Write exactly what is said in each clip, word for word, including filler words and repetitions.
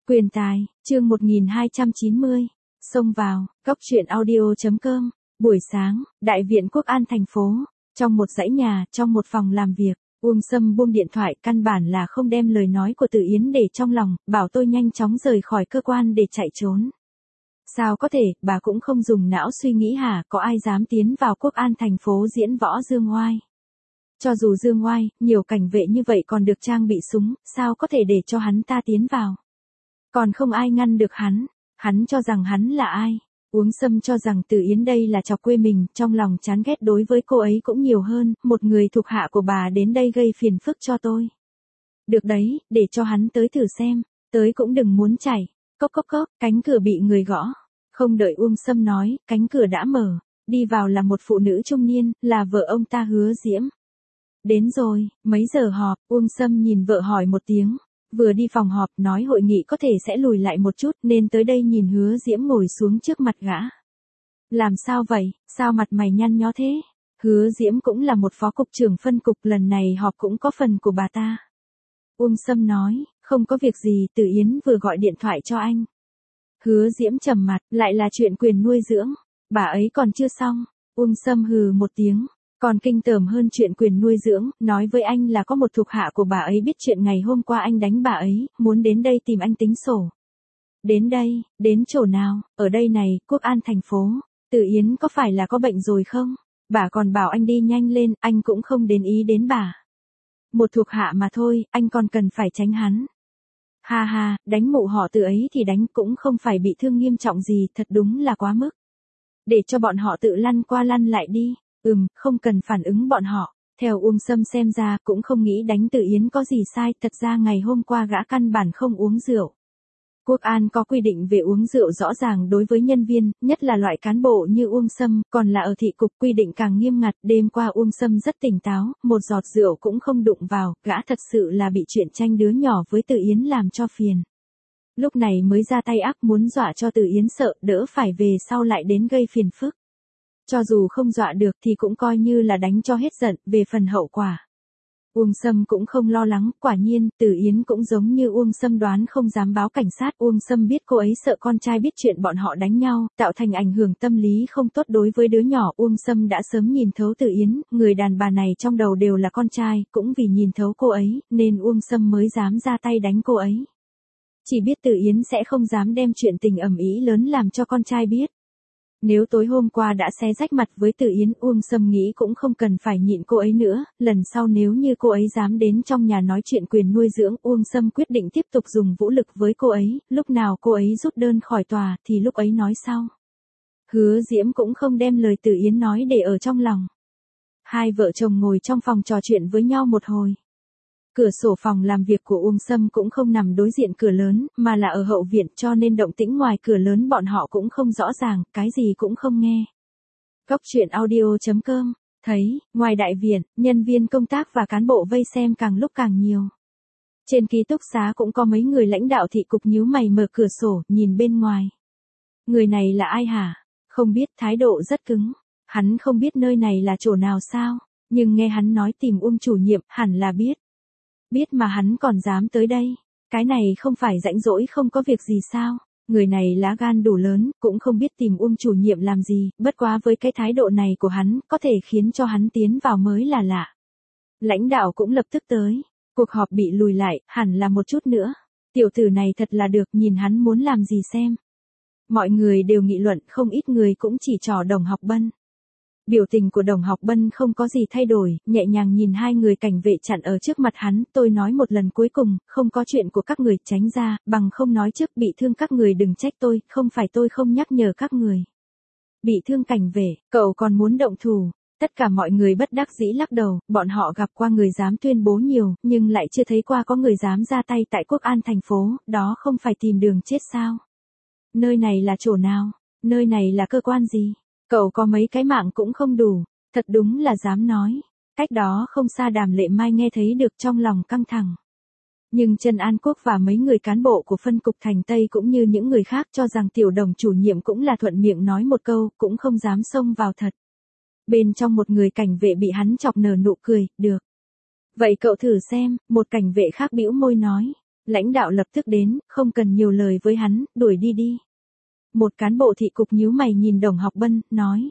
Quyền tài, chương một nghìn hai trăm chín mươi. Xông vào, góc truyện audio chấm com. Buổi sáng, Đại viện Quốc An thành phố, trong một dãy nhà, trong một phòng làm việc, Uông Sâm buông điện thoại, căn bản là không đem lời nói của Từ Yến để trong lòng, bảo tôi nhanh chóng rời khỏi cơ quan để chạy trốn. Sao có thể, bà cũng không dùng não suy nghĩ hả, có ai dám tiến vào Quốc An thành phố diễn võ dương oai. Cho dù dương oai, nhiều cảnh vệ như vậy còn được trang bị súng, sao có thể để cho hắn ta tiến vào. Còn không ai ngăn được hắn, hắn cho rằng hắn là ai. Uông Sâm cho rằng Từ Yến đây là chọc quê mình, trong lòng chán ghét đối với cô ấy cũng nhiều hơn, một người thuộc hạ của bà đến đây gây phiền phức cho tôi. Được đấy, để cho hắn tới thử xem, tới cũng đừng muốn chảy. Cốc cốc cốc, cánh cửa bị người gõ. Không đợi Uông Sâm nói, cánh cửa đã mở, đi vào là một phụ nữ trung niên, là vợ ông ta Hứa Diễm. Đến rồi, mấy giờ họp, Uông Sâm nhìn vợ hỏi một tiếng. Vừa đi phòng họp nói hội nghị có thể sẽ lùi lại một chút nên tới đây nhìn Hứa Diễm ngồi xuống trước mặt gã. Làm sao vậy, sao mặt mày nhăn nhó thế? Hứa Diễm cũng là một phó cục trưởng phân cục, lần này họp cũng có phần của bà ta. Uông Sâm nói, không có việc gì, Từ Yến vừa gọi điện thoại cho anh. Hứa Diễm trầm mặt, lại là chuyện quyền nuôi dưỡng, bà ấy còn chưa xong. Uông Sâm hừ một tiếng. Còn kinh tởm hơn chuyện quyền nuôi dưỡng, nói với anh là có một thuộc hạ của bà ấy biết chuyện ngày hôm qua anh đánh bà ấy, muốn đến đây tìm anh tính sổ. Đến đây, đến chỗ nào, ở đây này, Quốc An thành phố, Từ Yến có phải là có bệnh rồi không? Bà còn bảo anh đi nhanh lên, anh cũng không đến ý đến bà. Một thuộc hạ mà thôi, anh còn cần phải tránh hắn. Ha ha, đánh mụ họ Từ ấy thì đánh cũng không phải bị thương nghiêm trọng gì, thật đúng là quá mức. Để cho bọn họ tự lăn qua lăn lại đi. Ừm, không cần phản ứng bọn họ. Theo Uông Sâm xem ra cũng không nghĩ đánh Từ Yến có gì sai, thật ra ngày hôm qua gã căn bản không uống rượu. Quốc An có quy định về uống rượu rõ ràng đối với nhân viên, nhất là loại cán bộ như Uông Sâm, còn là ở thị cục quy định càng nghiêm ngặt. Đêm qua Uông Sâm rất tỉnh táo, một giọt rượu cũng không đụng vào, gã thật sự là bị chuyện tranh đứa nhỏ với Từ Yến làm cho phiền. Lúc này mới ra tay ác muốn dọa cho Từ Yến sợ, đỡ phải về sau lại đến gây phiền phức. Cho dù không dọa được thì cũng coi như là đánh cho hết giận, về phần hậu quả. Uông Sâm cũng không lo lắng, quả nhiên, Từ Yến cũng giống như Uông Sâm đoán không dám báo cảnh sát. Uông Sâm biết cô ấy sợ con trai biết chuyện bọn họ đánh nhau, tạo thành ảnh hưởng tâm lý không tốt đối với đứa nhỏ. Uông Sâm đã sớm nhìn thấu Từ Yến, người đàn bà này trong đầu đều là con trai, cũng vì nhìn thấu cô ấy, nên Uông Sâm mới dám ra tay đánh cô ấy. Chỉ biết Từ Yến sẽ không dám đem chuyện tình ầm ĩ lớn làm cho con trai biết. Nếu tối hôm qua đã xé rách mặt với Từ Yến, Uông Sâm nghĩ cũng không cần phải nhịn cô ấy nữa, lần sau nếu như cô ấy dám đến trong nhà nói chuyện quyền nuôi dưỡng, Uông Sâm quyết định tiếp tục dùng vũ lực với cô ấy, lúc nào cô ấy rút đơn khỏi tòa thì lúc ấy nói sau. Hứa Diễm cũng không đem lời Từ Yến nói để ở trong lòng. Hai vợ chồng ngồi trong phòng trò chuyện với nhau một hồi. Cửa sổ phòng làm việc của Uông Sâm cũng không nằm đối diện cửa lớn, mà là ở hậu viện, cho nên động tĩnh ngoài cửa lớn bọn họ cũng không rõ ràng, cái gì cũng không nghe. Góc truyện audio chấm com, thấy, ngoài đại viện, nhân viên công tác và cán bộ vây xem càng lúc càng nhiều. Trên ký túc xá cũng có mấy người lãnh đạo thị cục nhíu mày mở cửa sổ, nhìn bên ngoài. Người này là ai hả? Không biết, thái độ rất cứng. Hắn không biết nơi này là chỗ nào sao? Nhưng nghe hắn nói tìm Uông chủ nhiệm, hẳn là biết. Biết mà hắn còn dám tới đây. Cái này không phải rãnh rỗi không có việc gì sao? Người này lá gan đủ lớn, cũng không biết tìm Uông chủ nhiệm làm gì, bất quá với cái thái độ này của hắn, có thể khiến cho hắn tiến vào mới là lạ. Lãnh đạo cũng lập tức tới. Cuộc họp bị lùi lại, hẳn là một chút nữa. Tiểu tử này thật là được, nhìn hắn muốn làm gì xem. Mọi người đều nghị luận, không ít người cũng chỉ trỏ Đồng Học Bân. Biểu tình của Đồng Học Bân không có gì thay đổi, nhẹ nhàng nhìn hai người cảnh vệ chặn ở trước mặt hắn, tôi nói một lần cuối cùng, không có chuyện của các người, tránh ra, bằng không nói trước bị thương các người đừng trách tôi, không phải tôi không nhắc nhở các người. Bị thương cảnh vệ, cậu còn muốn động thủ, tất cả mọi người bất đắc dĩ lắc đầu, bọn họ gặp qua người dám tuyên bố nhiều, nhưng lại chưa thấy qua có người dám ra tay tại Quốc An thành phố, đó không phải tìm đường chết sao? Nơi này là chỗ nào? Nơi này là cơ quan gì? Cậu có mấy cái mạng cũng không đủ, thật đúng là dám nói. Cách đó không xa Đàm Lệ Mai nghe thấy được trong lòng căng thẳng. Nhưng Trần An Quốc và mấy người cán bộ của phân cục Thành Tây cũng như những người khác cho rằng Tiểu Đồng chủ nhiệm cũng là thuận miệng nói một câu, cũng không dám xông vào thật. Bên trong một người cảnh vệ bị hắn chọc nở nụ cười, được. Vậy cậu thử xem, một cảnh vệ khác bĩu môi nói. Lãnh đạo lập tức đến, không cần nhiều lời với hắn, đuổi đi đi. Một cán bộ thị cục nhíu mày nhìn Đồng Học Bân, nói.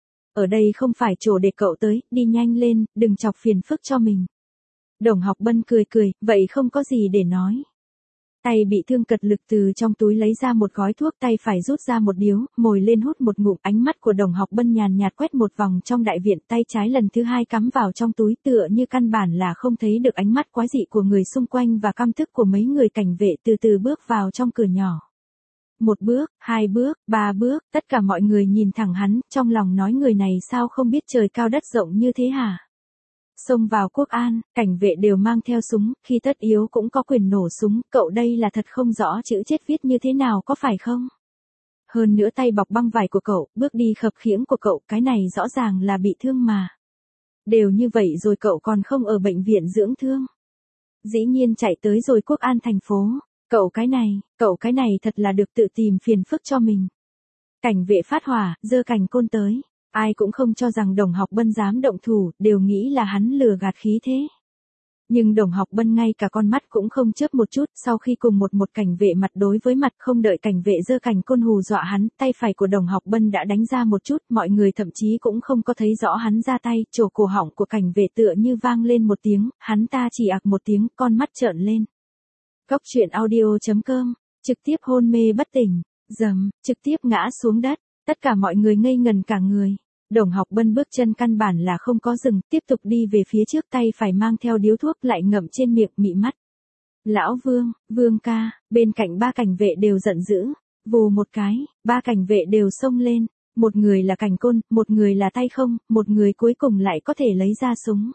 Ở đây không phải chỗ để cậu tới, đi nhanh lên, đừng chọc phiền phức cho mình. Đồng Học Bân cười cười, vậy không có gì để nói. Tay bị thương cật lực từ trong túi lấy ra một gói thuốc, tay phải rút ra một điếu, mồi lên hút một ngụm. Ánh mắt của Đồng Học Bân nhàn nhạt quét một vòng trong đại viện, tay trái lần thứ hai cắm vào trong túi, tựa như căn bản là không thấy được ánh mắt quái dị của người xung quanh và căm tức của mấy người cảnh vệ, từ từ bước vào trong cửa nhỏ. Một bước, hai bước, ba bước, tất cả mọi người nhìn thẳng hắn, trong lòng nói người này sao không biết trời cao đất rộng như thế hả? Xông vào Quốc An, cảnh vệ đều mang theo súng, khi tất yếu cũng có quyền nổ súng, cậu đây là thật không rõ chữ chết viết như thế nào có phải không? Hơn nữa tay bọc băng vải của cậu, bước đi khập khiễng của cậu, cái này rõ ràng là bị thương mà. Đều như vậy rồi cậu còn không ở bệnh viện dưỡng thương. Dĩ nhiên chạy tới rồi Quốc An thành phố, cậu cái này, cậu cái này thật là được tự tìm phiền phức cho mình. Cảnh vệ phát hỏa, giơ cành côn tới. Ai cũng không cho rằng Đồng Học Bân dám động thủ, đều nghĩ là hắn lừa gạt khí thế. Nhưng Đồng Học Bân ngay cả con mắt cũng không chớp một chút, sau khi cùng một một cảnh vệ mặt đối với mặt, không đợi cảnh vệ giơ cành côn hù dọa hắn, tay phải của Đồng Học Bân đã đánh ra một chút, mọi người thậm chí cũng không có thấy rõ hắn ra tay, trổ cổ họng của cảnh vệ tựa như vang lên một tiếng, hắn ta chỉ ạc một tiếng, con mắt trợn lên. Góc truyện audio chấm com, trực tiếp hôn mê bất tỉnh, dầm, trực tiếp ngã xuống đất, tất cả mọi người ngây ngần cả người. Đồng Học Bân bước chân căn bản là không có dừng, tiếp tục đi về phía trước, tay phải mang theo điếu thuốc lại ngậm trên miệng, mị mắt. Lão Vương, Vương ca, bên cạnh ba cảnh vệ đều giận dữ, vù một cái, ba cảnh vệ đều xông lên, một người là cành côn, một người là tay không, một người cuối cùng lại có thể lấy ra súng.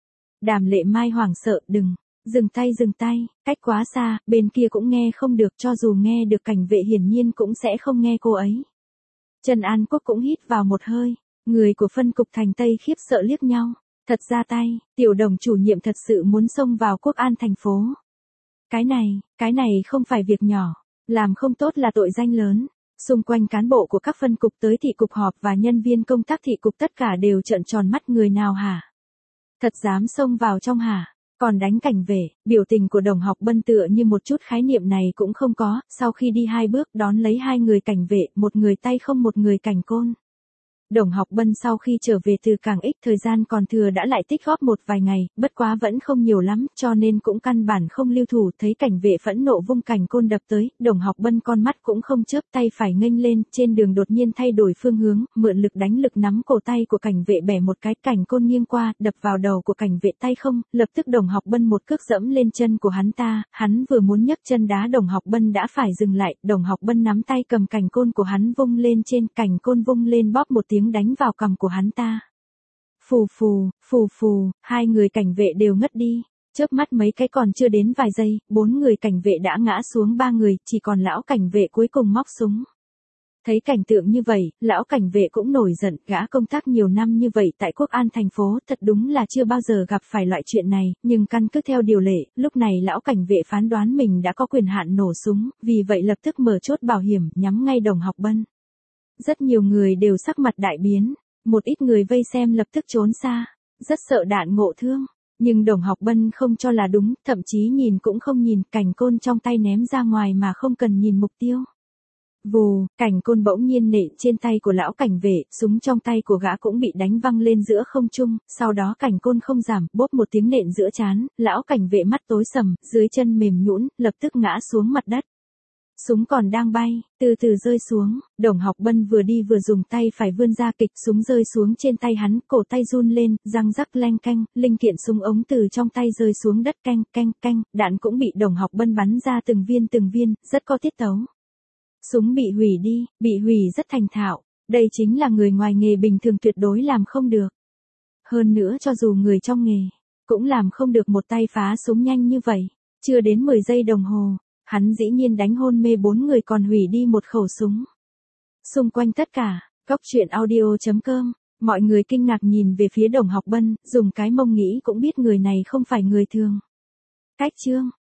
Đàm Lệ Mai hoảng sợ, đừng, dừng tay dừng tay, cách quá xa, bên kia cũng nghe không được, cho dù nghe được cảnh vệ hiển nhiên cũng sẽ không nghe cô ấy. Trần An Quốc cũng hít vào một hơi. Người của phân cục thành Tây khiếp sợ liếc nhau. Thật ra tay, tiểu Đồng chủ nhiệm thật sự muốn xông vào Quốc An thành phố. Cái này, cái này không phải việc nhỏ. Làm không tốt là tội danh lớn. Xung quanh cán bộ của các phân cục tới thị cục họp và nhân viên công tác thị cục tất cả đều trợn tròn mắt, người nào hả? Thật dám xông vào trong hả? Còn đánh cảnh vệ, biểu tình của Đồng Học Bân tựa như một chút khái niệm này cũng không có, sau khi đi hai bước đón lấy hai người cảnh vệ, một người tay không một người cành côn. Đồng Học Bân sau khi trở về từ Cảng X, thời gian còn thừa đã lại tích góp một vài ngày, bất quá vẫn không nhiều lắm, cho nên cũng căn bản không lưu thủ, thấy cảnh vệ phẫn nộ vung cành côn đập tới, Đồng Học Bân con mắt cũng không chớp, tay phải nghênh lên, trên đường đột nhiên thay đổi phương hướng, mượn lực đánh lực nắm cổ tay của cảnh vệ bẻ một cái, cành côn nghiêng qua, đập vào đầu của cảnh vệ tay không, lập tức Đồng Học Bân một cước dẫm lên chân của hắn ta, hắn vừa muốn nhấc chân đá Đồng Học Bân đã phải dừng lại, Đồng Học Bân nắm tay cầm cành côn của hắn vung lên trên, cành côn vung lên bóp một tiếng đánh vào cằm của hắn ta. Phù phù, phù phù, hai người cảnh vệ đều ngất đi, chớp mắt mấy cái còn chưa đến vài giây, bốn người cảnh vệ đã ngã xuống, ba người, chỉ còn lão cảnh vệ cuối cùng móc súng. Thấy cảnh tượng như vậy, lão cảnh vệ cũng nổi giận, gã công tác nhiều năm như vậy tại Quốc An thành phố, thật đúng là chưa bao giờ gặp phải loại chuyện này, nhưng căn cứ theo điều lệ, lúc này lão cảnh vệ phán đoán mình đã có quyền hạn nổ súng, vì vậy lập tức mở chốt bảo hiểm, nhắm ngay Đồng Học Bân. Rất nhiều người đều sắc mặt đại biến, một ít người vây xem lập tức trốn xa, rất sợ đạn ngộ thương, nhưng Đồng Học Bân không cho là đúng, thậm chí nhìn cũng không nhìn, cành côn trong tay ném ra ngoài mà không cần nhìn mục tiêu. Vù, cành côn bỗng nhiên nện trên tay của lão cảnh vệ, súng trong tay của gã cũng bị đánh văng lên giữa không trung, sau đó cành côn không giảm, bốp một tiếng nện giữa trán, lão cảnh vệ mắt tối sầm, dưới chân mềm nhũn, lập tức ngã xuống mặt đất. Súng còn đang bay, từ từ rơi xuống, Đồng Học Bân vừa đi vừa dùng tay phải vươn ra kịch, súng rơi xuống trên tay hắn, cổ tay run lên, răng rắc leng canh, linh kiện súng ống từ trong tay rơi xuống đất, canh canh canh, đạn cũng bị Đồng Học Bân bắn ra từng viên từng viên, rất có tiết tấu. Súng bị hủy đi, bị hủy rất thành thạo, đây chính là người ngoài nghề bình thường tuyệt đối làm không được. Hơn nữa cho dù người trong nghề, cũng làm không được một tay phá súng nhanh như vậy, chưa đến mười giây đồng hồ. Hắn dĩ nhiên đánh hôn mê bốn người còn hủy đi một khẩu súng. Xung quanh tất cả, góc truyện audio chấm com, mọi người kinh ngạc nhìn về phía Đồng Học Bân, dùng cái mông nghĩ cũng biết người này không phải người thường. Cách chương